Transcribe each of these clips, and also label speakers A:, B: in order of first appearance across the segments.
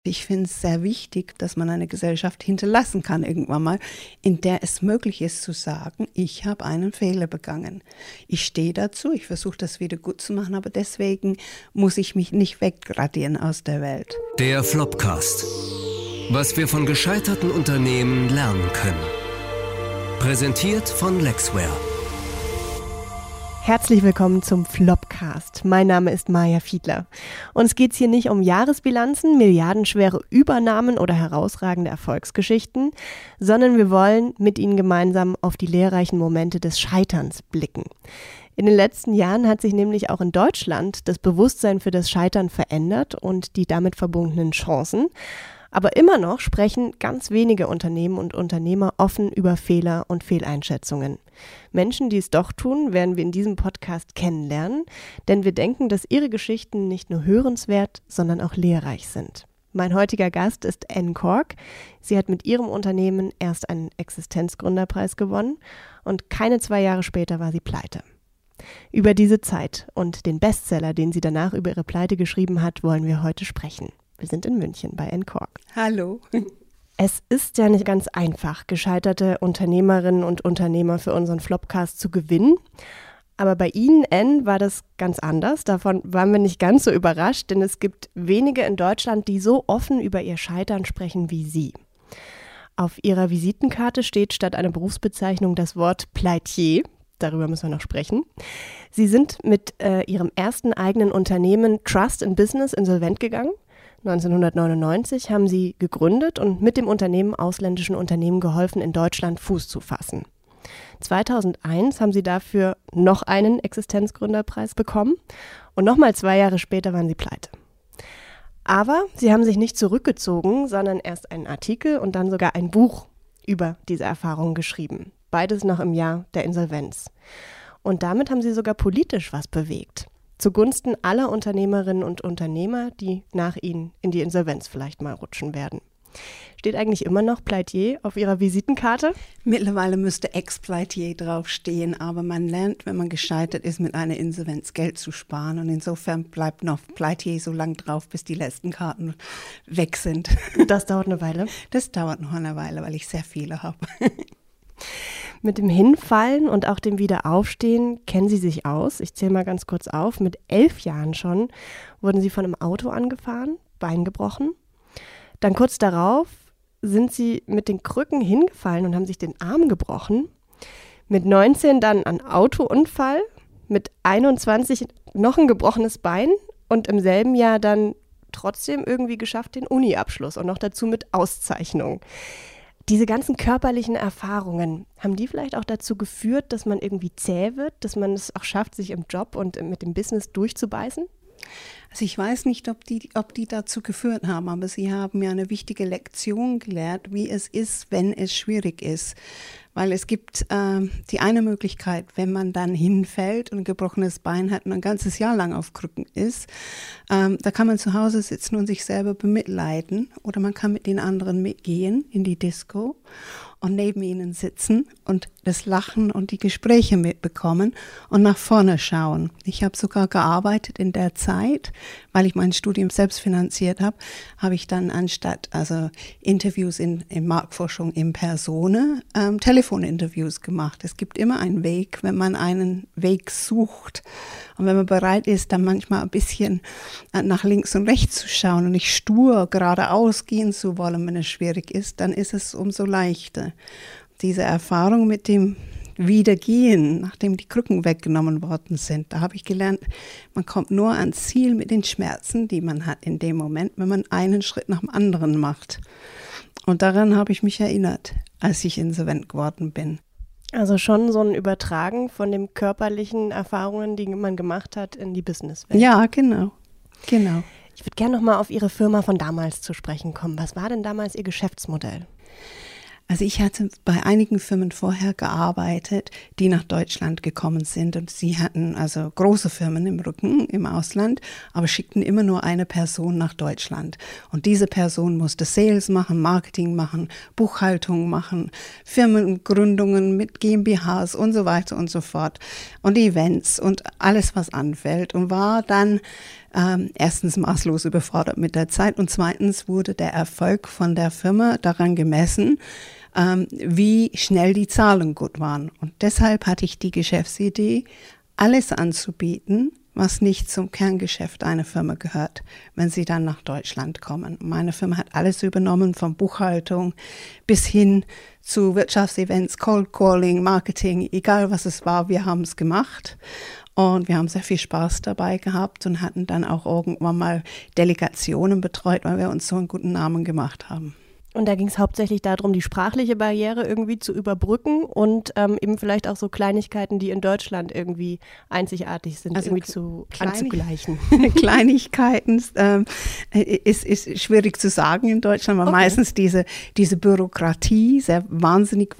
A: Ich finde es sehr wichtig, dass man eine Gesellschaft hinterlassen kann irgendwann mal, in der es möglich ist zu sagen, ich habe einen Fehler begangen. Ich stehe dazu, ich versuche das wieder gut zu machen, aber deswegen muss ich mich nicht wegradieren aus der Welt.
B: Der Flopcast. Was wir von gescheiterten Unternehmen lernen können. Präsentiert von Lexware.
C: Herzlich willkommen zum Flopcast. Mein Name ist Maja Fiedler. Uns geht es hier nicht um Jahresbilanzen, milliardenschwere Übernahmen oder herausragende Erfolgsgeschichten, sondern wir wollen mit Ihnen gemeinsam auf die lehrreichen Momente des Scheiterns blicken. In den letzten Jahren hat sich nämlich auch in Deutschland das Bewusstsein für das Scheitern verändert und die damit verbundenen Chancen. Aber immer noch sprechen ganz wenige Unternehmen und Unternehmer offen über Fehler und Fehleinschätzungen. Menschen, die es doch tun, werden wir in diesem Podcast kennenlernen, denn wir denken, dass ihre Geschichten nicht nur hörenswert, sondern auch lehrreich sind. Mein heutiger Gast ist Anne Cork. Sie hat mit ihrem Unternehmen erst einen Existenzgründerpreis gewonnen und keine 2 Jahre später war sie pleite. Über diese Zeit und den Bestseller, den sie danach über ihre Pleite geschrieben hat, wollen wir heute sprechen. Wir sind in München bei Anne Cork.
A: Hallo.
C: Es ist ja nicht ganz einfach, gescheiterte Unternehmerinnen und Unternehmer für unseren Flopcast zu gewinnen. Aber bei Ihnen, Anne, war das ganz anders. Davon waren wir nicht ganz so überrascht, denn es gibt wenige in Deutschland, die so offen über ihr Scheitern sprechen wie Sie. Auf Ihrer Visitenkarte steht statt einer Berufsbezeichnung das Wort Pleitier. Darüber müssen wir noch sprechen. Sie sind mit Ihrem ersten eigenen Unternehmen Trust in Business insolvent gegangen. 1999 haben sie gegründet und mit dem Unternehmen ausländischen Unternehmen geholfen, in Deutschland Fuß zu fassen. 2001 haben sie dafür noch einen Existenzgründerpreis bekommen und nochmal 2 Jahre später waren sie pleite. Aber sie haben sich nicht zurückgezogen, sondern erst einen Artikel und dann sogar ein Buch über diese Erfahrungen geschrieben. Beides noch im Jahr der Insolvenz. Und damit haben sie sogar politisch was bewegt. Zugunsten aller Unternehmerinnen und Unternehmer, die nach ihnen in die Insolvenz vielleicht mal rutschen werden. Steht eigentlich immer noch Pleitier auf Ihrer Visitenkarte?
A: Mittlerweile müsste Ex-Pleitier draufstehen, aber man lernt, wenn man gescheitert ist, mit einer Insolvenz Geld zu sparen. Und insofern bleibt noch Pleitier so lang drauf, bis die letzten Karten weg sind.
C: Das dauert eine Weile?
A: Das dauert noch eine Weile, weil ich sehr viele habe.
C: Mit dem Hinfallen und auch dem Wiederaufstehen kennen Sie sich aus. Ich zähle mal ganz kurz auf. Mit 11 Jahren schon wurden Sie von einem Auto angefahren, Bein gebrochen. Dann kurz darauf sind Sie mit den Krücken hingefallen und haben sich den Arm gebrochen. Mit 19 dann ein Autounfall, mit 21 noch ein gebrochenes Bein und im selben Jahr dann trotzdem irgendwie geschafft den Uni-Abschluss und noch dazu mit Auszeichnung. Diese ganzen körperlichen Erfahrungen, haben die vielleicht auch dazu geführt, dass man irgendwie zäh wird, dass man es auch schafft, sich im Job und mit dem Business durchzubeißen?
A: Also ich weiß nicht, ob die dazu geführt haben, aber sie haben mir eine wichtige Lektion gelehrt, wie es ist, wenn es schwierig ist. Weil es gibt die eine Möglichkeit, wenn man dann hinfällt und ein gebrochenes Bein hat und ein ganzes Jahr lang auf Krücken ist, da kann man zu Hause sitzen und sich selber bemitleiden oder man kann mit den anderen mitgehen in die Disco und neben ihnen sitzen und das Lachen und die Gespräche mitbekommen und nach vorne schauen. Ich habe sogar gearbeitet in der Zeit, weil ich mein Studium selbst finanziert habe, habe ich dann anstatt Interviews in Marktforschung in Persona Telefoninterviews gemacht. Es gibt immer einen Weg, wenn man einen Weg sucht. Und wenn man bereit ist, dann manchmal ein bisschen nach links und rechts zu schauen und nicht stur geradeaus gehen zu wollen, wenn es schwierig ist, dann ist es umso leichter. Diese Erfahrung mit dem Wiedergehen, nachdem die Krücken weggenommen worden sind, da habe ich gelernt, man kommt nur ans Ziel mit den Schmerzen, die man hat in dem Moment, wenn man einen Schritt nach dem anderen macht. Und daran habe ich mich erinnert, als ich insolvent geworden bin.
C: Also schon so ein Übertragen von den körperlichen Erfahrungen, die man gemacht hat, in die Businesswelt.
A: Ja, genau. Ich
C: würde gerne noch mal auf Ihre Firma von damals zu sprechen kommen. Was war denn damals Ihr Geschäftsmodell?
A: Also ich hatte bei einigen Firmen vorher gearbeitet, die nach Deutschland gekommen sind und sie hatten also große Firmen im Rücken im Ausland, aber schickten immer nur eine Person nach Deutschland. Und diese Person musste Sales machen, Marketing machen, Buchhaltung machen, Firmengründungen mit GmbHs und so weiter und so fort und Events und alles, was anfällt und war dann erstens maßlos überfordert mit der Zeit und zweitens wurde der Erfolg von der Firma daran gemessen, wie schnell die Zahlen gut waren. Und deshalb hatte ich die Geschäftsidee, alles anzubieten, was nicht zum Kerngeschäft einer Firma gehört, wenn sie dann nach Deutschland kommen. Meine Firma hat alles übernommen, von Buchhaltung bis hin zu Wirtschaftsevents, Cold Calling, Marketing, egal was es war, wir haben es gemacht. Und wir haben sehr viel Spaß dabei gehabt und hatten dann auch irgendwann mal Delegationen betreut, weil wir uns so einen guten Namen gemacht haben.
C: Und da ging es hauptsächlich darum, die sprachliche Barriere irgendwie zu überbrücken und eben vielleicht auch so Kleinigkeiten, die in Deutschland irgendwie einzigartig sind, also irgendwie anzugleichen.
A: Kleinigkeiten ist schwierig zu sagen in Deutschland, weil meistens diese Bürokratie sehr wahnsinnig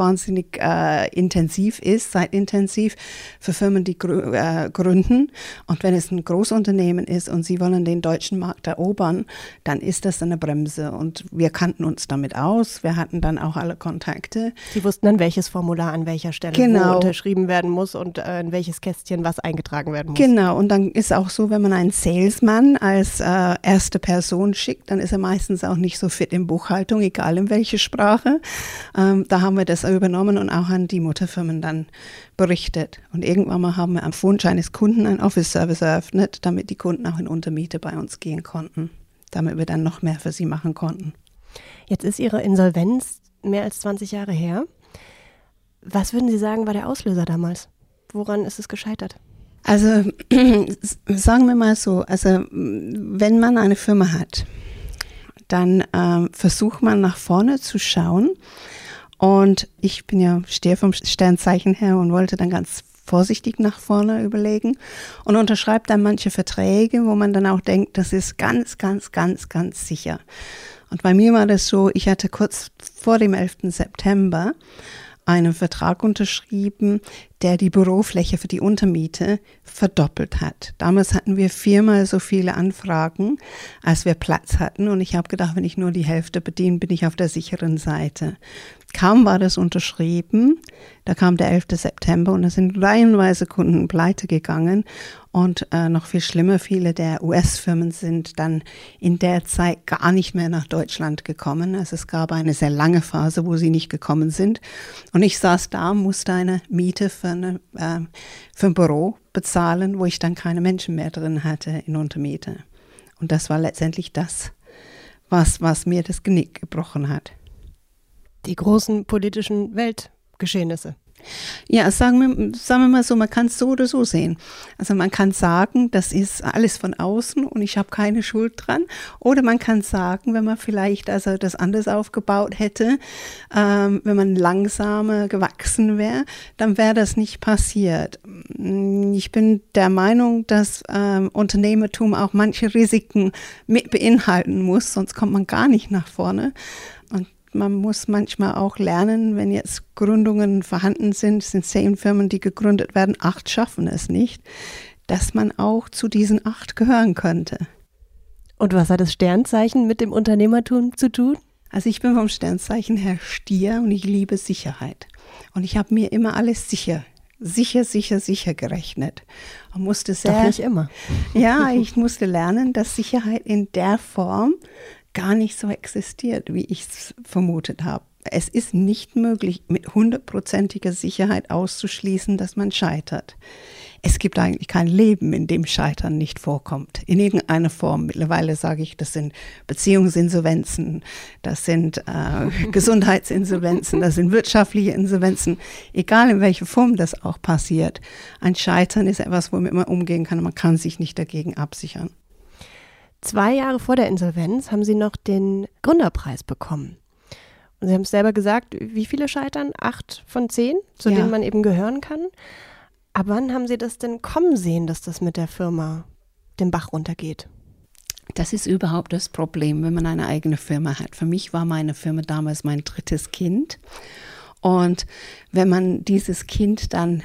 A: intensiv ist, zeitintensiv für Firmen, die gründen. Und wenn es ein Großunternehmen ist und sie wollen den deutschen Markt erobern, dann ist das eine Bremse. Und wir kannten uns damit aus. Wir hatten dann auch alle Kontakte.
C: Sie wussten dann, welches Formular an welcher Stelle wo unterschrieben werden muss und in welches Kästchen was eingetragen werden muss. Genau,
A: und dann ist auch so, wenn man einen Salesman als erste Person schickt, dann ist er meistens auch nicht so fit in Buchhaltung, egal in welche Sprache. Da haben wir das übernommen und auch an die Mutterfirmen dann berichtet. Und irgendwann mal haben wir am Wunsch eines Kunden einen Office-Service eröffnet, damit die Kunden auch in Untermiete bei uns gehen konnten, damit wir dann noch mehr für sie machen konnten.
C: Jetzt ist Ihre Insolvenz mehr als 20 Jahre her. Was würden Sie sagen, war der Auslöser damals? Woran ist es gescheitert?
A: Also sagen wir mal so, also wenn man eine Firma hat, dann versucht man nach vorne zu schauen. Und ich stehe vom Sternzeichen her und wollte dann ganz vorsichtig nach vorne überlegen und unterschreibt dann manche Verträge, wo man dann auch denkt, das ist ganz, ganz, ganz, ganz sicher. Und bei mir war das so, ich hatte kurz vor dem 11. September einen Vertrag unterschrieben, der die Bürofläche für die Untermiete verdoppelt hat. Damals hatten wir 4-mal so viele Anfragen, als wir Platz hatten. Und ich habe gedacht, wenn ich nur die Hälfte bediene, bin ich auf der sicheren Seite. Kaum war das unterschrieben, da kam der 11. September und da sind reihenweise Kunden pleite gegangen. Und noch viel schlimmer, viele der US-Firmen sind dann in der Zeit gar nicht mehr nach Deutschland gekommen. Also es gab eine sehr lange Phase, wo sie nicht gekommen sind. Und ich saß da, musste eine Miete für ein Büro bezahlen, wo ich dann keine Menschen mehr drin hatte in Untermiete. Und das war letztendlich das, was mir das Genick gebrochen hat.
C: Die großen politischen Weltgeschehnisse.
A: Ja, sagen wir mal so, man kann es so oder so sehen. Also man kann sagen, das ist alles von außen und ich habe keine Schuld dran. Oder man kann sagen, wenn man vielleicht das anders aufgebaut hätte, wenn man langsamer gewachsen wäre, dann wäre das nicht passiert. Ich bin der Meinung, dass Unternehmertum auch manche Risiken mit beinhalten muss, sonst kommt man gar nicht nach vorne. Und man muss manchmal auch lernen, wenn jetzt Gründungen vorhanden sind, es sind 10 Firmen, die gegründet werden, 8 schaffen es nicht, dass man auch zu diesen 8 gehören könnte.
C: Und was hat das Sternzeichen mit dem Unternehmertum zu tun?
A: Also ich bin vom Sternzeichen her Stier und ich liebe Sicherheit. Und ich habe mir immer alles sicher gerechnet. Und musste
C: Doch nicht immer.
A: Ja, ich musste lernen, dass Sicherheit in der Form gar nicht so existiert, wie ich es vermutet habe. Es ist nicht möglich, mit 100%iger Sicherheit auszuschließen, dass man scheitert. Es gibt eigentlich kein Leben, in dem Scheitern nicht vorkommt. In irgendeiner Form. Mittlerweile sage ich, das sind Beziehungsinsolvenzen, das sind Gesundheitsinsolvenzen, das sind wirtschaftliche Insolvenzen. Egal in welcher Form das auch passiert. Ein Scheitern ist etwas, womit man umgehen kann. Man kann sich nicht dagegen absichern.
C: 2 Jahre vor der Insolvenz haben Sie noch den Gründerpreis bekommen. Und Sie haben es selber gesagt, wie viele scheitern? 8 von 10, zu denen man eben gehören kann. Aber wann haben Sie das denn kommen sehen, dass das mit der Firma den Bach runtergeht?
A: Das ist überhaupt das Problem, wenn man eine eigene Firma hat. Für mich war meine Firma damals mein 3. Kind. Und wenn man dieses Kind dann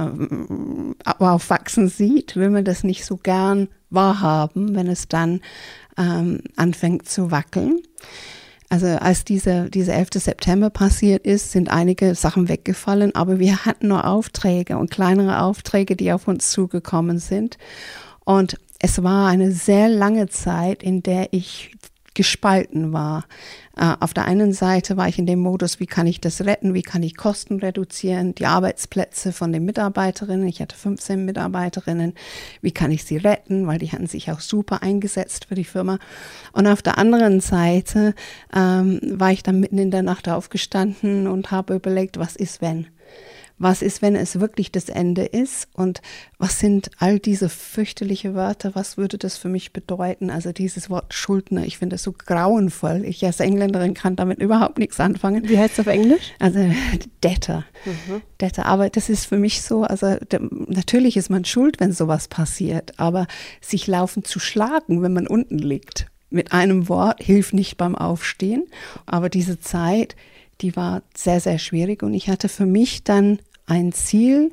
A: aufwachsen sieht, will man das nicht so gern wahrhaben, wenn es dann anfängt zu wackeln. Also als dieser 11. September passiert ist, sind einige Sachen weggefallen, aber wir hatten nur Aufträge und kleinere Aufträge, die auf uns zugekommen sind. Und es war eine sehr lange Zeit, in der ich gespalten war. Auf der einen Seite war ich in dem Modus, wie kann ich das retten, wie kann ich Kosten reduzieren, die Arbeitsplätze von den Mitarbeiterinnen, ich hatte 15 Mitarbeiterinnen, wie kann ich sie retten, weil die hatten sich auch super eingesetzt für die Firma. Und auf der anderen Seite war ich dann mitten in der Nacht aufgestanden und habe überlegt, was ist, wenn? Was ist, wenn es wirklich das Ende ist? Und was sind all diese fürchterlichen Wörter? Was würde das für mich bedeuten? Also dieses Wort Schuldner, ich finde das so grauenvoll. Ich als Engländerin kann damit überhaupt nichts anfangen.
C: Wie heißt es auf Englisch?
A: Also Debtor. Debtor. Aber das ist für mich so, also natürlich ist man schuld, wenn sowas passiert, aber sich laufend zu schlagen, wenn man unten liegt, mit einem Wort hilft nicht beim Aufstehen. Aber diese Zeit, die war sehr, sehr schwierig und ich hatte für mich dann ein Ziel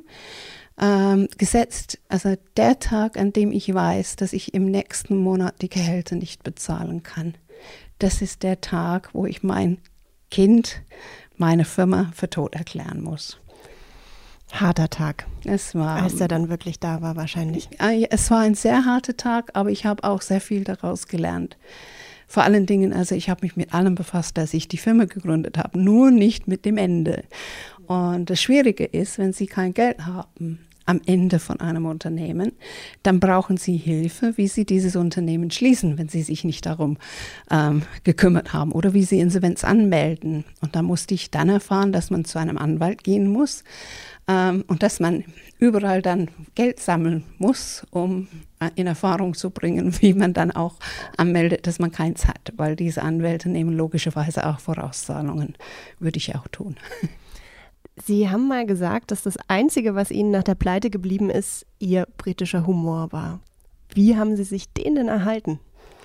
A: gesetzt, also der Tag, an dem ich weiß, dass ich im nächsten Monat die Gehälter nicht bezahlen kann. Das ist der Tag, wo ich mein Kind, meine Firma für tot erklären muss.
C: Harter Tag.
A: Es war,
C: als er dann wirklich da war wahrscheinlich.
A: Es war ein sehr harter Tag, aber ich habe auch sehr viel daraus gelernt. Vor allen Dingen, also ich habe mich mit allem befasst, dass ich die Firma gegründet habe, nur nicht mit dem Ende. Und das Schwierige ist, wenn Sie kein Geld haben am Ende von einem Unternehmen, dann brauchen Sie Hilfe, wie Sie dieses Unternehmen schließen, wenn Sie sich nicht darum gekümmert haben oder wie Sie Insolvenz anmelden. Und da musste ich dann erfahren, dass man zu einem Anwalt gehen muss und dass man überall dann Geld sammeln muss, um in Erfahrung zu bringen, wie man dann auch anmeldet, dass man keins hat, weil diese Anwälte nehmen logischerweise auch Vorauszahlungen, würde ich auch tun.
C: Sie haben mal gesagt, dass das Einzige, was Ihnen nach der Pleite geblieben ist, Ihr britischer Humor war. Wie haben Sie sich den denn erhalten?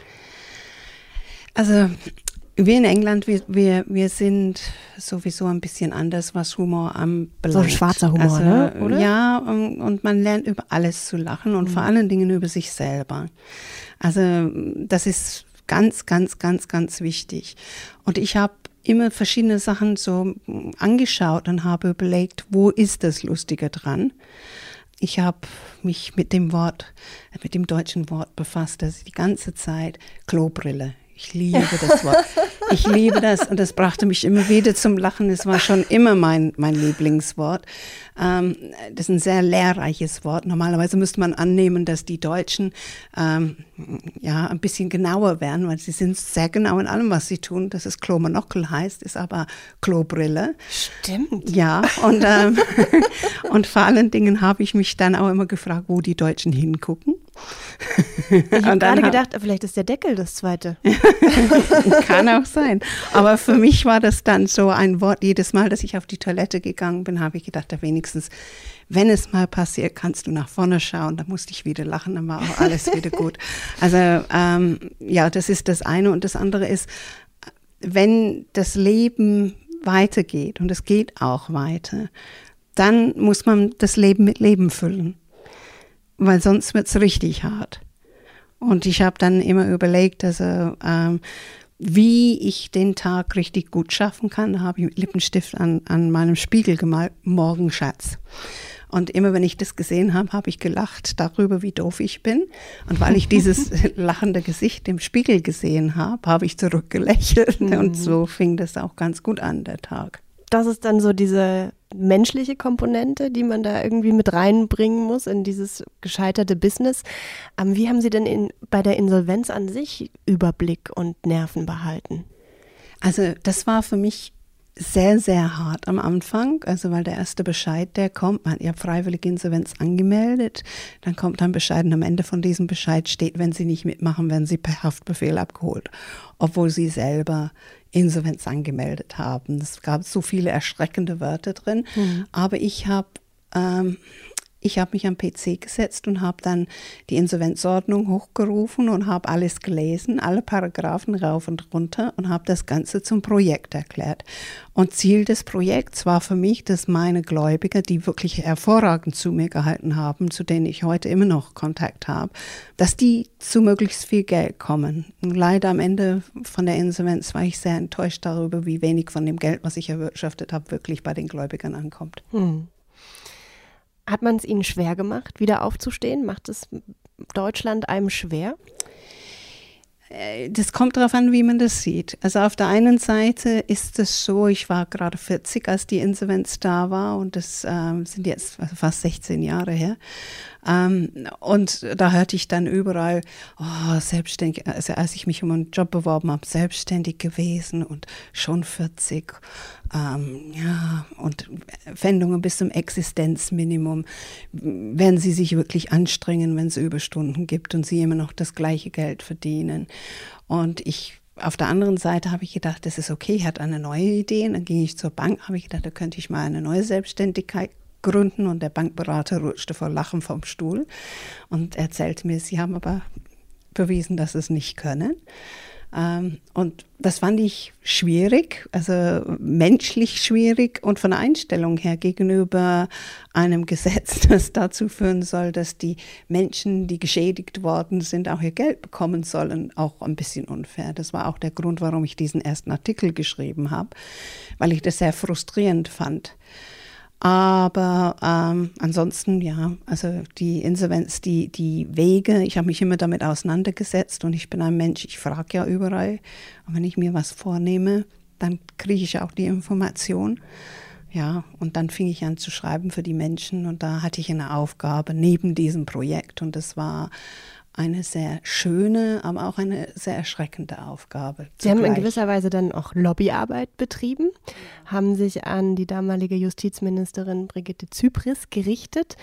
A: Also wir in England, wir sind sowieso ein bisschen anders, was Humor anbelangt.
C: So ein schwarzer Humor,
A: also,
C: ne? Oder?
A: Ja, und man lernt über alles zu lachen und vor allen Dingen über sich selber. Also das ist ganz, ganz, ganz, ganz wichtig. Und ich habe immer verschiedene Sachen so angeschaut und habe überlegt, wo ist das Lustige dran? Ich habe mich mit dem deutschen Wort befasst, das ist die ganze Zeit Klobrille. Ich liebe das Wort. Ich liebe das und das brachte mich immer wieder zum Lachen. Es war schon immer mein Lieblingswort. Das ist ein sehr lehrreiches Wort. Normalerweise müsste man annehmen, dass die Deutschen ein bisschen genauer wären, weil sie sind sehr genau in allem, was sie tun. Dass es Klomonokel heißt, ist aber Klobrille.
C: Stimmt.
A: Ja, und vor allen Dingen habe ich mich dann auch immer gefragt, wo die Deutschen hingucken.
C: Ich habe gerade gedacht, vielleicht ist der Deckel das zweite.
A: Kann auch sein. Aber für mich war das dann so ein Wort, jedes Mal, dass ich auf die Toilette gegangen bin, habe ich gedacht, wenigstens, wenn es mal passiert, kannst du nach vorne schauen. Da musste ich wieder lachen, dann war auch alles wieder gut. Also das ist das eine. Und das andere ist, wenn das Leben weitergeht, und es geht auch weiter, dann muss man das Leben mit Leben füllen. Weil sonst wird es richtig hart. Und ich habe dann immer überlegt, also wie ich den Tag richtig gut schaffen kann. Da habe ich mit Lippenstift an meinem Spiegel gemalt, morgen Schatz. Und immer wenn ich das gesehen habe, habe ich gelacht darüber, wie doof ich bin. Und weil ich dieses lachende Gesicht im Spiegel gesehen habe, habe ich zurückgelächelt. Und so fing das auch ganz gut an, der Tag.
C: Das ist dann so diese menschliche Komponente, die man da irgendwie mit reinbringen muss in dieses gescheiterte Business. Wie haben Sie denn bei der Insolvenz an sich Überblick und Nerven behalten?
A: Also das war für mich sehr, sehr hart am Anfang, also weil der erste Bescheid, der kommt, man hat ja freiwillig Insolvenz angemeldet, dann kommt ein Bescheid und am Ende von diesem Bescheid steht, wenn Sie nicht mitmachen, werden Sie per Haftbefehl abgeholt, obwohl Sie selber Insolvenz angemeldet haben. Es gab so viele erschreckende Wörter drin, aber ich habe mich am PC gesetzt und habe dann die Insolvenzordnung hochgerufen und habe alles gelesen, alle Paragraphen rauf und runter und habe das Ganze zum Projekt erklärt. Und Ziel des Projekts war für mich, dass meine Gläubiger, die wirklich hervorragend zu mir gehalten haben, zu denen ich heute immer noch Kontakt habe, dass die zu möglichst viel Geld kommen. Und leider am Ende von der Insolvenz war ich sehr enttäuscht darüber, wie wenig von dem Geld, was ich erwirtschaftet habe, wirklich bei den Gläubigern ankommt.
C: Hat man es Ihnen schwer gemacht, wieder aufzustehen? Macht es Deutschland einem schwer?
A: Das kommt darauf an, wie man das sieht. Also auf der einen Seite ist es so, ich war gerade 40, als die Insolvenz da war und das sind jetzt fast 16 Jahre her. Und da hörte ich dann überall, selbstständig, also als ich mich um einen Job beworben habe, selbstständig gewesen und schon 40. Und Pfändungen bis zum Existenzminimum. Werden sie sich wirklich anstrengen, wenn es Überstunden gibt und sie immer noch das gleiche Geld verdienen? Und auf der anderen Seite habe ich gedacht, das ist okay, ich hatte eine neue Idee. Und dann ging ich zur Bank, habe ich gedacht, da könnte ich mal eine neue Selbstständigkeit gründen. Und der Bankberater rutschte vor Lachen vom Stuhl und erzählte mir, sie haben aber bewiesen, dass sie es nicht können. Und das fand ich schwierig, also menschlich schwierig und von der Einstellung her gegenüber einem Gesetz, das dazu führen soll, dass die Menschen, die geschädigt worden sind, auch ihr Geld bekommen sollen, auch ein bisschen unfair. Das war auch der Grund, warum ich diesen ersten Artikel geschrieben habe, weil ich das sehr frustrierend fand. Aber ansonsten, ja, also die Insolvenz, die Wege, ich habe mich immer damit auseinandergesetzt und ich bin ein Mensch, ich frage ja überall. Und wenn ich mir was vornehme, dann kriege ich auch die Information. Ja, und dann fing ich an zu schreiben für die Menschen und da hatte ich eine Aufgabe neben diesem Projekt und das war eine sehr schöne, aber auch eine sehr erschreckende Aufgabe.
C: Sie haben in gewisser Weise dann auch Lobbyarbeit betrieben, haben sich an die damalige Justizministerin Brigitte Zypries gerichtet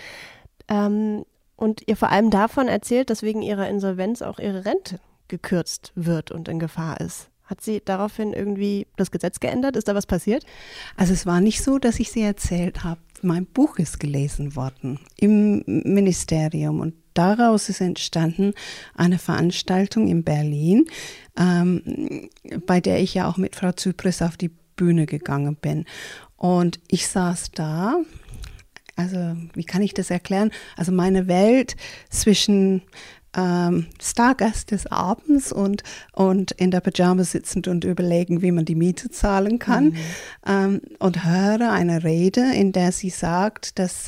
C: und ihr vor allem davon erzählt, dass wegen ihrer Insolvenz auch ihre Rente gekürzt wird und in Gefahr ist. Hat sie daraufhin irgendwie das Gesetz geändert? Ist da was passiert?
A: Also es war nicht so, dass ich sie erzählt habe. Mein Buch ist gelesen worden im Ministerium und daraus ist entstanden eine Veranstaltung in Berlin, bei der ich ja auch mit Frau Zypries auf die Bühne gegangen bin. Und ich saß da, also wie kann ich das erklären? Also meine Welt zwischen Stargast des Abends und in der Pyjama sitzend und überlegen, wie man die Miete zahlen kann. Und höre eine Rede, in der sie sagt, dass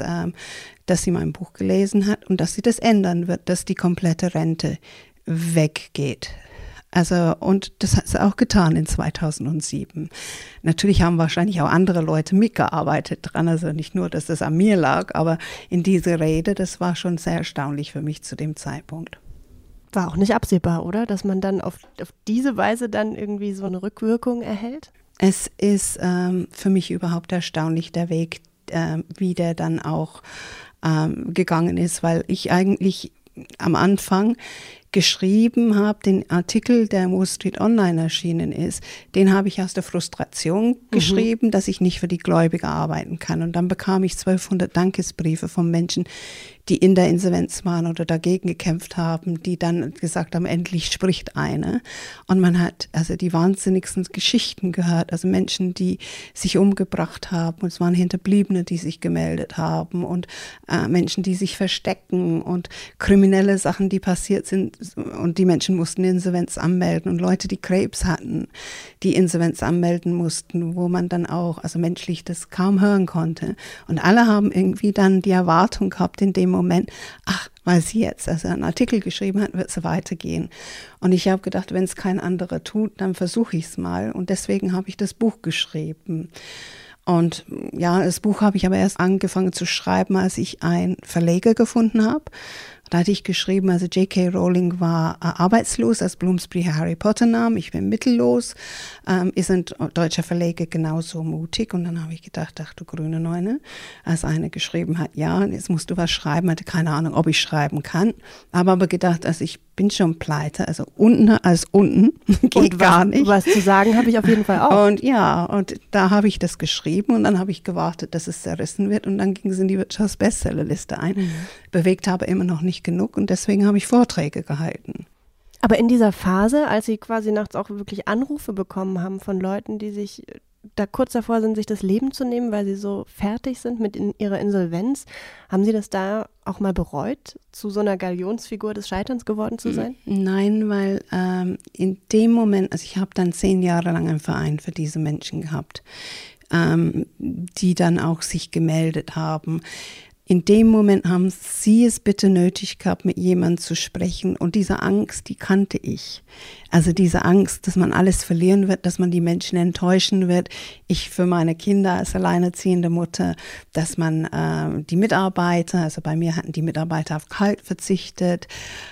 A: sie mein Buch gelesen hat und dass sie das ändern wird, dass die komplette Rente weggeht. Also, und das hat sie auch getan in 2007. Natürlich haben wahrscheinlich auch andere Leute mitgearbeitet dran, also nicht nur, dass das an mir lag, aber in dieser Rede, das war schon sehr erstaunlich für mich zu dem Zeitpunkt.
C: War auch nicht absehbar, oder? Dass man dann auf diese Weise dann irgendwie so eine Rückwirkung erhält?
A: Es ist für mich überhaupt erstaunlich, der Weg, wie der dann auch gegangen ist, weil ich eigentlich am Anfang geschrieben habe, den Artikel, der im Wall Street Online erschienen ist, den habe ich aus der Frustration geschrieben, dass ich nicht für die Gläubiger arbeiten kann. Und dann bekam ich 1200 Dankesbriefe von Menschen, die in der Insolvenz waren oder dagegen gekämpft haben, die dann gesagt haben, endlich spricht eine. Und man hat also die wahnsinnigsten Geschichten gehört, also Menschen, die sich umgebracht haben, und es waren Hinterbliebene, die sich gemeldet haben und Menschen, die sich verstecken und kriminelle Sachen, die passiert sind und die Menschen mussten Insolvenz anmelden und Leute, die Krebs hatten, die Insolvenz anmelden mussten, wo man dann auch, also menschlich das kaum hören konnte. Und alle haben irgendwie dann die Erwartung gehabt in dem Moment, weil sie jetzt also einen Artikel geschrieben hat, wird es weitergehen. Und ich habe gedacht, wenn es kein anderer tut, dann versuche ich es mal. Und deswegen habe ich das Buch geschrieben. Und ja, das Buch habe ich aber erst angefangen zu schreiben, als ich einen Verleger gefunden habe. Da hatte ich geschrieben, also J.K. Rowling war arbeitslos, als Bloomsbury Harry Potter nahm. Ich bin mittellos. Ist ein deutscher Verleger genauso mutig? Und dann habe ich gedacht, ach du grüne Neune, als einer geschrieben hat, ja, jetzt musst du was schreiben. Hatte keine Ahnung, ob ich schreiben kann. Aber gedacht, also ich bin schon pleite, also unten als unten geht gar nicht.
C: Was zu sagen habe ich auf jeden Fall auch.
A: Und ja, und da habe ich das geschrieben und dann habe ich gewartet, dass es zerrissen wird und dann ging es in die Wirtschaftsbestsellerliste ein. Bewegt habe immer noch nicht genug und deswegen habe ich Vorträge gehalten.
C: Aber in dieser Phase, als Sie quasi nachts auch wirklich Anrufe bekommen haben von Leuten, die sich da kurz davor sind, sich das Leben zu nehmen, weil sie so fertig sind mit ihrer Insolvenz, haben Sie das da auch mal bereut, zu so einer Galionsfigur des Scheiterns geworden zu sein?
A: Nein, weil in dem Moment, also ich habe dann 10 Jahre lang einen Verein für diese Menschen gehabt, die dann auch sich gemeldet haben. in dem Moment haben sie es bitte nötig gehabt, mit jemandem zu sprechen. Und diese Angst, die kannte ich. Also diese Angst, dass man alles verlieren wird, dass man die Menschen enttäuschen wird. Ich für meine Kinder als alleinerziehende Mutter, dass man die Mitarbeiter, also bei mir hatten die Mitarbeiter auf Gehalt verzichtet,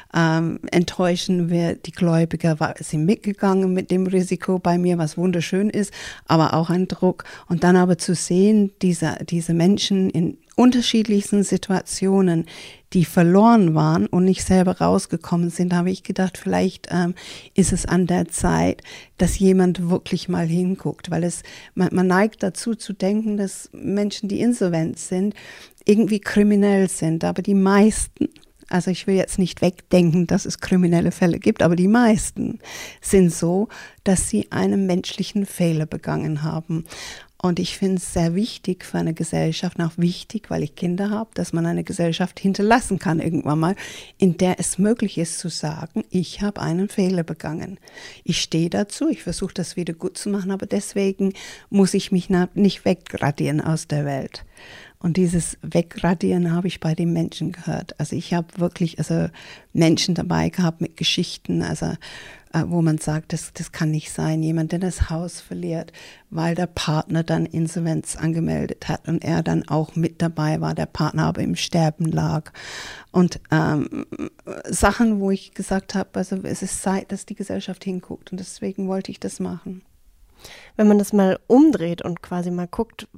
A: enttäuschen wird. Die Gläubiger sind mitgegangen mit dem Risiko bei mir, was wunderschön ist, aber auch ein Druck. Und dann aber zu sehen, diese Menschen in unterschiedlichsten Situationen, die verloren waren und nicht selber rausgekommen sind, habe ich gedacht, vielleicht ist es an der Zeit, dass jemand wirklich mal hinguckt, weil man neigt dazu zu denken, dass Menschen, die insolvent sind, irgendwie kriminell sind, aber die meisten, also ich will jetzt nicht wegdenken, dass es kriminelle Fälle gibt, aber die meisten sind so, dass sie einen menschlichen Fehler begangen haben. Und ich finde es sehr wichtig für eine Gesellschaft, auch wichtig, weil ich Kinder habe, dass man eine Gesellschaft hinterlassen kann irgendwann mal, in der es möglich ist zu sagen, ich habe einen Fehler begangen. Ich stehe dazu, ich versuche das wieder gut zu machen, aber deswegen muss ich mich nicht wegradieren aus der Welt. Und dieses Wegradieren habe ich bei den Menschen gehört. Also ich habe wirklich Menschen dabei gehabt mit Geschichten, wo man sagt, das kann nicht sein. Jemand, der das Haus verliert, weil der Partner dann Insolvenz angemeldet hat und er dann auch mit dabei war, der Partner aber im Sterben lag. Und Sachen, wo ich gesagt habe, also es ist Zeit, dass die Gesellschaft hinguckt und deswegen wollte ich das machen.
C: Wenn man das mal umdreht und quasi mal guckt,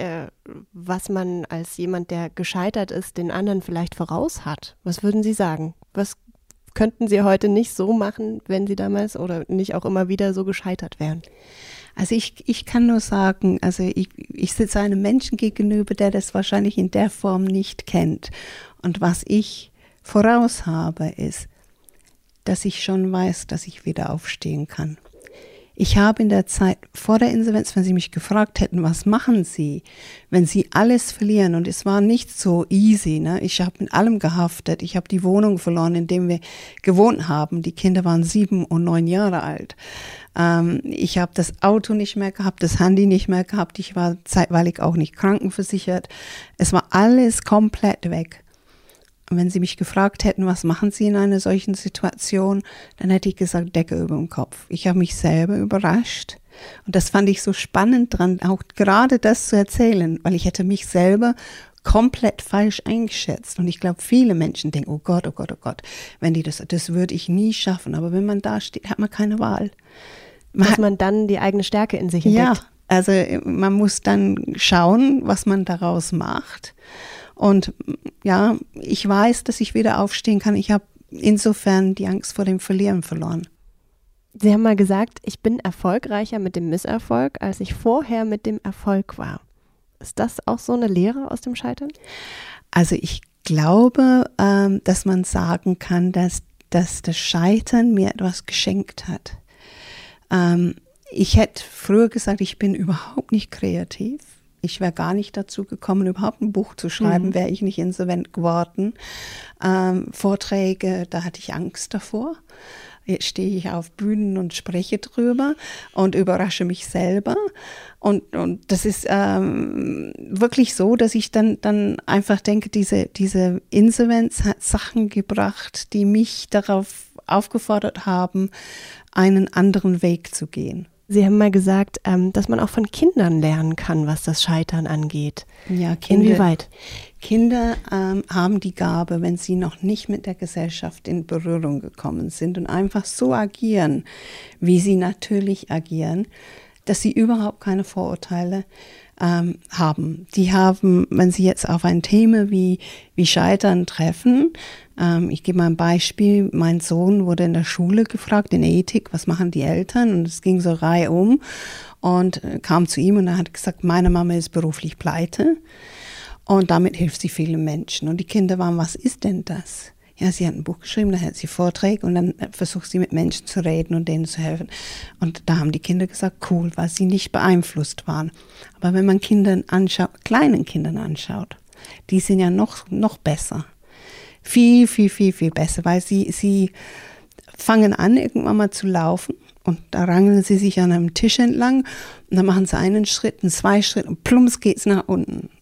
C: was man als jemand, der gescheitert ist, den anderen vielleicht voraus hat, was würden Sie sagen? Was könnten Sie heute nicht so machen, wenn Sie damals oder nicht auch immer wieder so gescheitert wären?
A: Also ich kann nur sagen, also ich sitze einem Menschen gegenüber, der das wahrscheinlich in der Form nicht kennt. Und was ich voraus habe, ist, dass ich schon weiß, dass ich wieder aufstehen kann. Ich habe in der Zeit vor der Insolvenz, wenn Sie mich gefragt hätten, was machen Sie, wenn Sie alles verlieren, und es war nicht so easy, ne? Ich habe mit allem gehaftet, ich habe die Wohnung verloren, in der wir gewohnt haben, die Kinder waren 7 und 9 Jahre alt. Ich habe das Auto nicht mehr gehabt, das Handy nicht mehr gehabt, ich war zeitweilig auch nicht krankenversichert. Es war alles komplett weg. Und wenn Sie mich gefragt hätten, was machen Sie in einer solchen Situation, dann hätte ich gesagt, Decke über dem Kopf. Ich habe mich selber überrascht. Und das fand ich so spannend dran, auch gerade das zu erzählen, weil ich hätte mich selber komplett falsch eingeschätzt. Und ich glaube, viele Menschen denken, oh Gott, wenn die das würde ich nie schaffen. Aber wenn man da steht, hat man keine Wahl.
C: Dass man dann die eigene Stärke in sich entdeckt.
A: Ja, also man muss dann schauen, was man daraus macht. Und ja, ich weiß, dass ich wieder aufstehen kann. Ich habe insofern die Angst vor dem Verlieren verloren.
C: Sie haben mal gesagt, ich bin erfolgreicher mit dem Misserfolg, als ich vorher mit dem Erfolg war. Ist das auch so eine Lehre aus dem Scheitern?
A: Also ich glaube, dass man sagen kann, dass das Scheitern mir etwas geschenkt hat. Ich hätte früher gesagt, ich bin überhaupt nicht kreativ. Ich wäre gar nicht dazu gekommen, überhaupt ein Buch zu schreiben, wäre ich nicht insolvent geworden. Vorträge, da hatte ich Angst davor. Jetzt stehe ich auf Bühnen und spreche drüber und überrasche mich selber. Und das ist wirklich so, dass ich dann einfach denke, diese Insolvenz hat Sachen gebracht, die mich darauf aufgefordert haben, einen anderen Weg zu gehen.
C: Sie haben mal gesagt, dass man auch von Kindern lernen kann, was das Scheitern angeht.
A: Ja,
C: inwieweit?
A: Kinder haben die Gabe, wenn sie noch nicht mit der Gesellschaft in Berührung gekommen sind und einfach so agieren, wie sie natürlich agieren, dass sie überhaupt keine Vorurteile haben. Die haben, wenn sie jetzt auf ein Thema wie Scheitern treffen, ich gebe mal ein Beispiel, mein Sohn wurde in der Schule gefragt, in Ethik, was machen die Eltern? Und es ging so reihum und kam zu ihm und er hat gesagt, meine Mama ist beruflich pleite und damit hilft sie vielen Menschen. Und die Kinder waren, was ist denn das? Ja, sie hat ein Buch geschrieben, da hat sie Vorträge und dann versucht sie mit Menschen zu reden und denen zu helfen. Und da haben die Kinder gesagt, cool, weil sie nicht beeinflusst waren. Aber wenn man Kindern anschaut, kleinen Kindern anschaut, die sind ja noch besser. Viel, viel, viel, viel besser, weil sie fangen an, irgendwann mal zu laufen und da rangeln sie sich an einem Tisch entlang und dann machen sie einen Schritt, 2 Schritte und plumps geht's nach unten.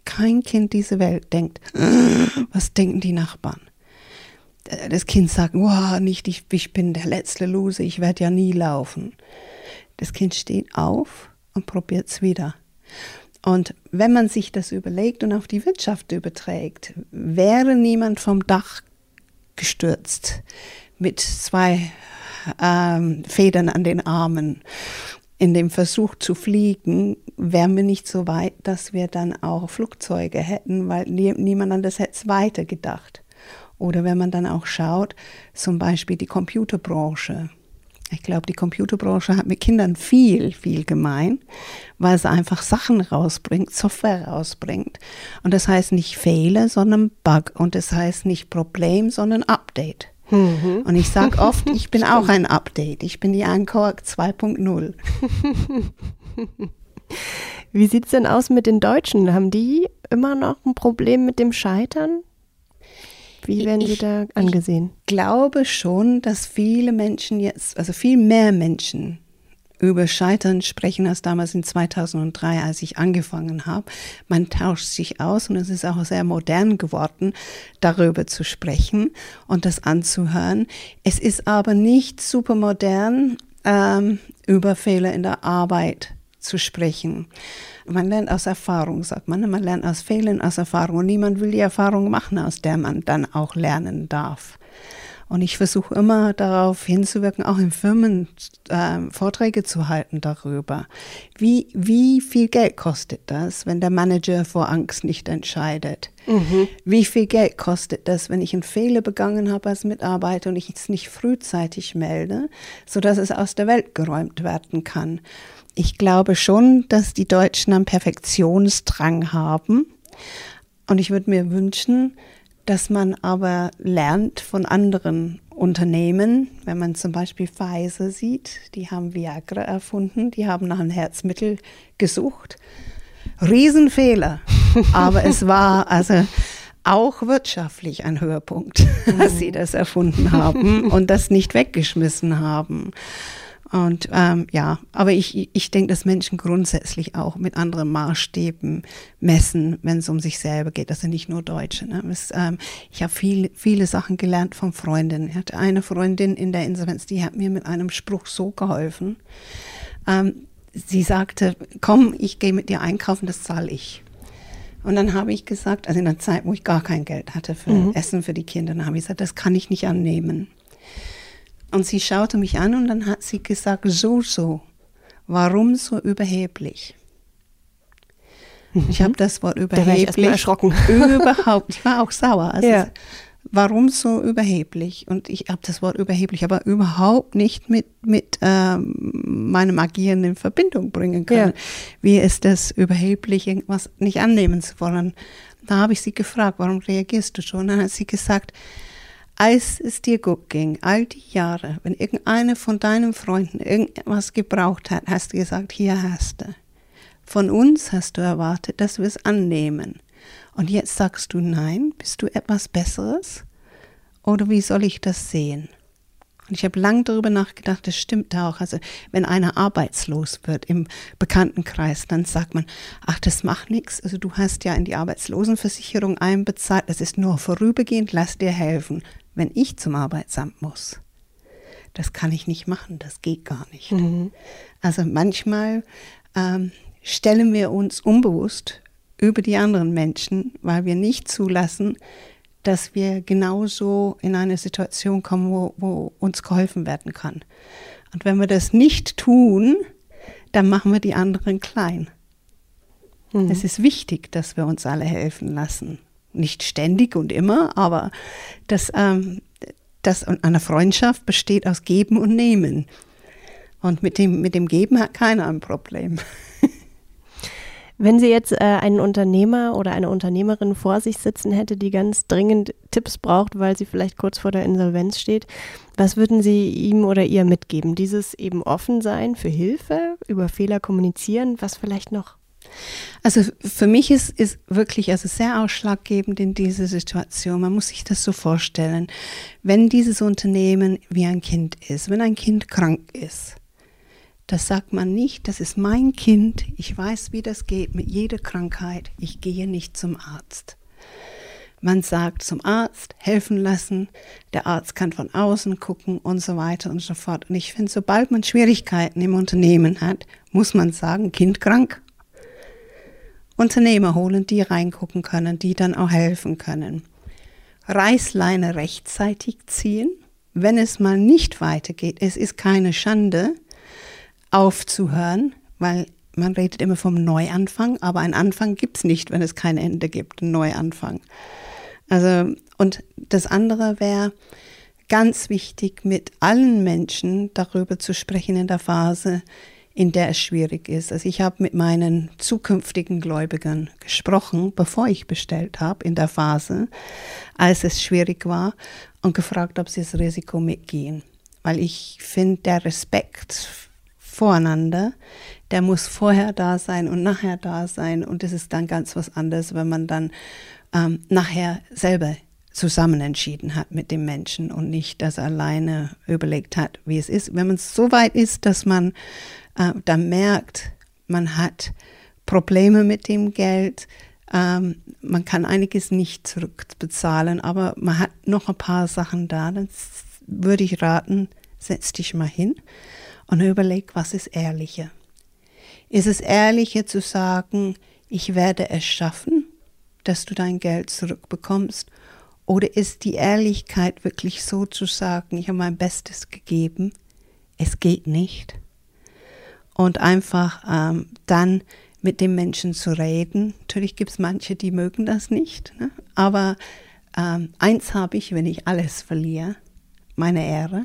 A: kein Kind dieser Welt denkt, was denken die Nachbarn? Das Kind sagt, nicht ich bin der letzte Loser, ich werde ja nie laufen. Das Kind steht auf und probiert es wieder. Und wenn man sich das überlegt und auf die Wirtschaft überträgt, wäre niemand vom Dach gestürzt mit 2 Federn an den Armen in dem Versuch zu fliegen, wären wir nicht so weit, dass wir dann auch Flugzeuge hätten, weil niemand anders hätte es weitergedacht. Oder wenn man dann auch schaut, zum Beispiel die Computerbranche. Ich glaube, die Computerbranche hat mit Kindern viel, viel gemein, weil es einfach Sachen rausbringt, Software rausbringt. Und das heißt nicht Fehler, sondern Bug. Und das heißt nicht Problem, sondern Update. Mhm. Und ich sage oft, ich bin auch ein Update. Ich bin die Ankork 2.0.
C: Wie sieht es denn aus mit den Deutschen? Haben die immer noch ein Problem mit dem Scheitern? Wie werden die da angesehen?
A: Ich glaube schon, dass viele Menschen jetzt, also viel mehr Menschen über Scheitern sprechen als damals in 2003, als ich angefangen habe. Man tauscht sich aus und es ist auch sehr modern geworden, darüber zu sprechen und das anzuhören. Es ist aber nicht super modern, über Fehler in der Arbeit zu sprechen. Man lernt aus Erfahrung, sagt man. Man lernt aus Fehlern, aus Erfahrung. Und niemand will die Erfahrung machen, aus der man dann auch lernen darf. Und ich versuche immer darauf hinzuwirken, auch in Firmen Vorträge zu halten darüber. Wie viel Geld kostet das, wenn der Manager vor Angst nicht entscheidet? Mhm. Wie viel Geld kostet das, wenn ich einen Fehler begangen habe als Mitarbeiter und ich es nicht frühzeitig melde, sodass es aus der Welt geräumt werden kann? Ich glaube schon, dass die Deutschen einen Perfektionsdrang haben. Und ich würde mir wünschen, dass man aber lernt von anderen Unternehmen. Wenn man zum Beispiel Pfizer sieht, die haben Viagra erfunden, die haben nach einem Herzmittel gesucht. Riesenfehler. Aber es war also auch wirtschaftlich ein Höhepunkt, dass sie das erfunden haben und das nicht weggeschmissen haben. Und aber ich denke, dass Menschen grundsätzlich auch mit anderen Maßstäben messen, wenn es um sich selber geht. Das sind nicht nur Deutsche. Ne? Ich habe viele Sachen gelernt von Freundinnen. Ich hatte eine Freundin in der Insolvenz, die hat mir mit einem Spruch so geholfen. Sie sagte, komm, ich gehe mit dir einkaufen, das zahle ich. Und dann habe ich gesagt, also in der Zeit, wo ich gar kein Geld hatte für Essen für die Kinder, dann habe ich gesagt, das kann ich nicht annehmen. Und sie schaute mich an und dann hat sie gesagt, so, warum so überheblich? Ich habe das Wort überheblich
C: erschrocken.
A: Ich war auch sauer. Also warum so überheblich? Und ich habe das Wort überheblich aber überhaupt nicht mit meinem Agieren in Verbindung bringen können. Ja. Wie ist das überheblich, irgendwas nicht annehmen zu wollen? Da habe ich sie gefragt, warum reagierst du so? Und dann hat sie gesagt, als es dir gut ging, all die Jahre, wenn irgendeiner von deinen Freunden irgendwas gebraucht hat, hast du gesagt, hier hast du. Von uns hast du erwartet, dass wir es annehmen. Und jetzt sagst du nein, bist du etwas Besseres? Oder wie soll ich das sehen? Und ich habe lange darüber nachgedacht, das stimmt auch. Also wenn einer arbeitslos wird im Bekanntenkreis, dann sagt man, ach, das macht nichts. Also du hast ja in die Arbeitslosenversicherung einbezahlt, das ist nur vorübergehend, lass dir helfen. Wenn ich zum Arbeitsamt muss, das kann ich nicht machen, das geht gar nicht. Mhm. Also manchmal stellen wir uns unbewusst über die anderen Menschen, weil wir nicht zulassen, dass wir genauso in eine Situation kommen, wo uns geholfen werden kann. Und wenn wir das nicht tun, dann machen wir die anderen klein. Mhm. Es ist wichtig, dass wir uns alle helfen lassen. Nicht ständig und immer, aber dass eine Freundschaft besteht aus Geben und Nehmen. Und mit dem Geben hat keiner ein Problem.
C: Wenn Sie jetzt einen Unternehmer oder eine Unternehmerin vor sich sitzen hätte, die ganz dringend Tipps braucht, weil sie vielleicht kurz vor der Insolvenz steht, was würden Sie ihm oder ihr mitgeben? Dieses eben offen sein für Hilfe, über Fehler kommunizieren, was vielleicht noch?
A: Also für mich ist wirklich sehr ausschlaggebend in dieser Situation. Man muss sich das so vorstellen, wenn dieses Unternehmen wie ein Kind ist, wenn ein Kind krank ist, Das sagt man nicht, das ist mein Kind, ich weiß, wie das geht mit jeder Krankheit, ich gehe nicht zum Arzt. Man sagt zum Arzt, helfen lassen, der Arzt kann von außen gucken und so weiter und so fort. Und ich finde, sobald man Schwierigkeiten im Unternehmen hat, muss man sagen, Kind krank. Unternehmer holen, die reingucken können, die dann auch helfen können. Reißleine rechtzeitig ziehen, wenn es mal nicht weitergeht. Es ist keine Schande, aufzuhören, weil man redet immer vom Neuanfang, aber einen Anfang gibt es nicht, wenn es kein Ende gibt, ein Neuanfang. Also, und das andere wäre ganz wichtig, mit allen Menschen darüber zu sprechen in der Phase, in der es schwierig ist. Also ich habe mit meinen zukünftigen Gläubigern gesprochen, bevor ich bestellt habe, in der Phase, als es schwierig war, und gefragt, ob sie das Risiko mitgehen. Weil ich finde, der Respekt voreinander, der muss vorher da sein und nachher da sein. Und es ist dann ganz was anderes, wenn man dann nachher selber zusammen entschieden hat mit dem Menschen und nicht, dass er alleine überlegt hat, wie es ist. Wenn man so weit ist, dass man dann merkt, man hat Probleme mit dem Geld, man kann einiges nicht zurückbezahlen, aber man hat noch ein paar Sachen da, dann würde ich raten, setz dich mal hin und überleg, was ist ehrlicher? Ist es ehrlicher zu sagen, ich werde es schaffen, dass du dein Geld zurückbekommst? Oder ist die Ehrlichkeit wirklich so zu sagen, ich habe mein Bestes gegeben, es geht nicht? Und einfach dann mit dem Menschen zu reden. Natürlich gibt es manche, die mögen das nicht, ne? Aber eins habe ich, wenn ich alles verliere, meine Ehre.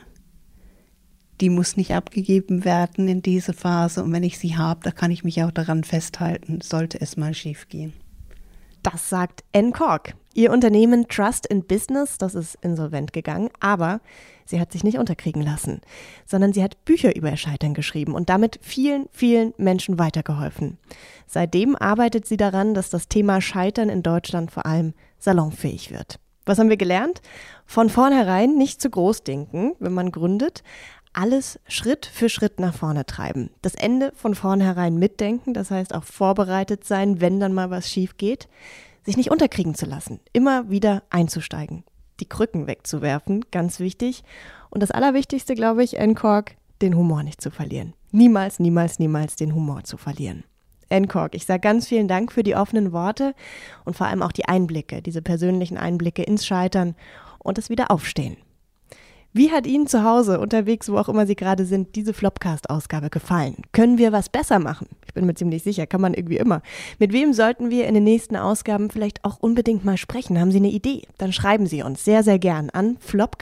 A: Die muss nicht abgegeben werden in dieser Phase. Und wenn ich sie habe, da kann ich mich auch daran festhalten, sollte es mal schief gehen.
C: Das sagt Anne Cork. Ihr Unternehmen Trust in Business, das ist insolvent gegangen, aber sie hat sich nicht unterkriegen lassen, sondern sie hat Bücher über ihr Scheitern geschrieben und damit vielen, vielen Menschen weitergeholfen. Seitdem arbeitet sie daran, dass das Thema Scheitern in Deutschland vor allem salonfähig wird. Was haben wir gelernt? Von vornherein nicht zu groß denken, wenn man gründet. Alles Schritt für Schritt nach vorne treiben. Das Ende von vornherein mitdenken, das heißt auch vorbereitet sein, wenn dann mal was schief geht. Sich nicht unterkriegen zu lassen, immer wieder einzusteigen. Die Krücken wegzuwerfen, ganz wichtig. Und das Allerwichtigste, glaube ich, Anne Cork, den Humor nicht zu verlieren. Niemals, niemals, niemals den Humor zu verlieren. Anne Cork, ich sage ganz vielen Dank für die offenen Worte und vor allem auch die Einblicke, diese persönlichen Einblicke ins Scheitern und das Wiederaufstehen. Wie hat Ihnen zu Hause, unterwegs, wo auch immer Sie gerade sind, diese Flopcast-Ausgabe gefallen? Können wir was besser machen? Ich bin mir ziemlich sicher, kann man irgendwie immer. Mit wem sollten wir in den nächsten Ausgaben vielleicht auch unbedingt mal sprechen? Haben Sie eine Idee? Dann schreiben Sie uns sehr, sehr gern an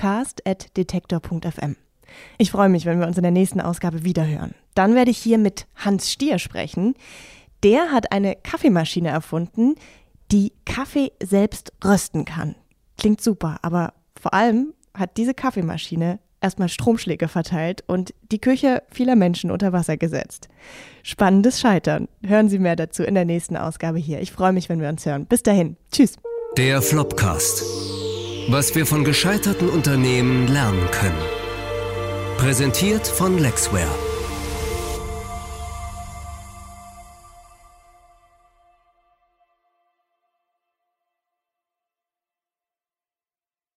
C: flopcast@detektor.fm. Ich freue mich, wenn wir uns in der nächsten Ausgabe wiederhören. Dann werde ich hier mit Hans Stier sprechen. Der hat eine Kaffeemaschine erfunden, die Kaffee selbst rösten kann. Klingt super, aber vor allem hat diese Kaffeemaschine erstmal Stromschläge verteilt und die Küche vieler Menschen unter Wasser gesetzt. Spannendes Scheitern. Hören Sie mehr dazu in der nächsten Ausgabe hier. Ich freue mich, wenn wir uns hören. Bis dahin. Tschüss.
B: Der Flopcast. Was wir von gescheiterten Unternehmen lernen können. Präsentiert von Lexware.